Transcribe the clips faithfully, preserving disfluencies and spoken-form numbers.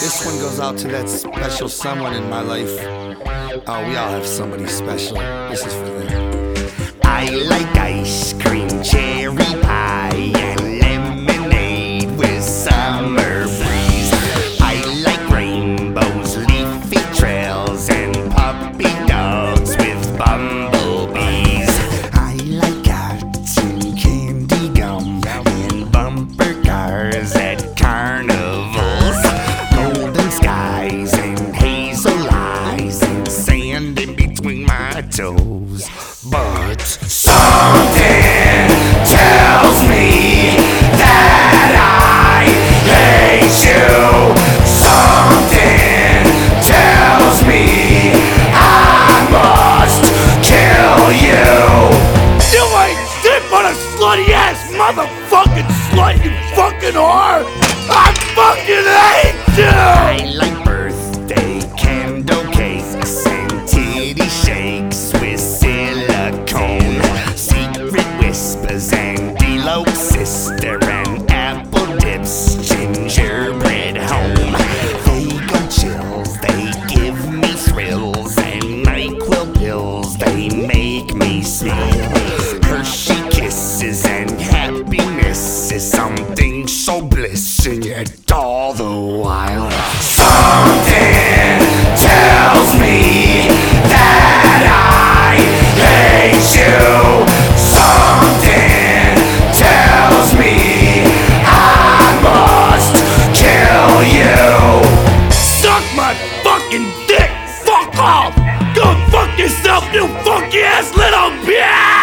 This one goes out to that special someone in my life. Oh, we all have somebody special. This is for them. I like ice cream, cherry pie, and lemonade with summer breeze. I like rainbows, leafy trails, and puppy dogs with bumblebees. I like cotton candy gum and bumper cars at carnivals. Golden skies and hazel eyes and sand in between my toes. But something tells me that I hate you. Something tells me I must kill you. You ain't shit but a slutty ass motherfucking slut, you fucking whore. I fucking hate you. I like birthday candle cakes and titty shakes with silicone, secret whispers and D-Lo sister and apple dips, gingerbread home. They got chills, they give me thrills, and NyQuil pills, they make me smile. Hershey kisses and happiness is something so bliss, and yet all the while something tells me that I hate you. Something tells me I must kill you. Suck my fucking dick. Fuck off. Go fuck yourself, you funky ass little bitch.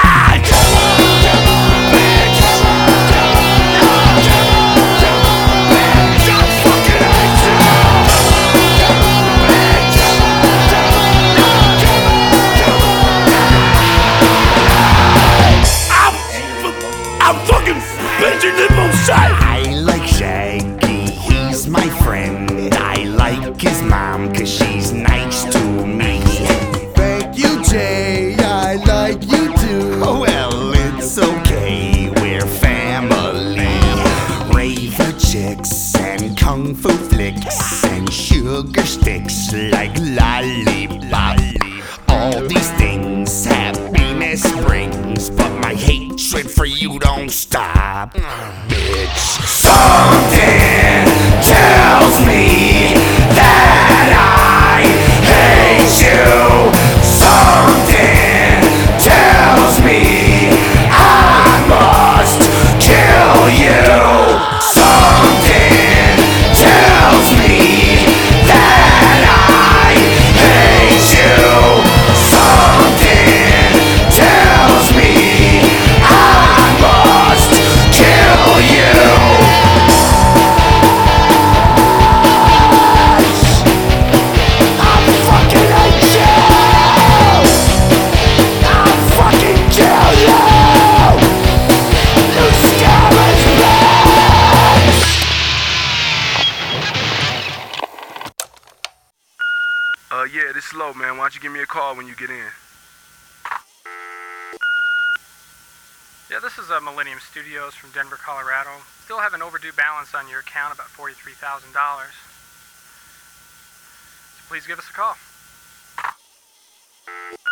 I'm fucking bitching in both sides. I like Shaggy, he's my friend. I like his mom, cause she's nice to me. Thank you, Jay. I like you too. Oh, well, it's okay, we're family. Raver chicks and kung fu flicks and sugar sticks like lollipop. All these things happiness brings, but my hatred for you don't stop, bitch. Something tells me that I hate you. Something tells me I must kill you. Something tells me that I hate you. Something tells me I must kill you. I fucking hate you. I fucking kill you. You scary bitch. Uh, yeah, this is Low, man. Why don't you give me a call when you get in? Yeah, this is uh, Millennium Studios from Denver, Colorado. Still have an overdue balance on your account, about forty-three thousand dollars. So please give us a call.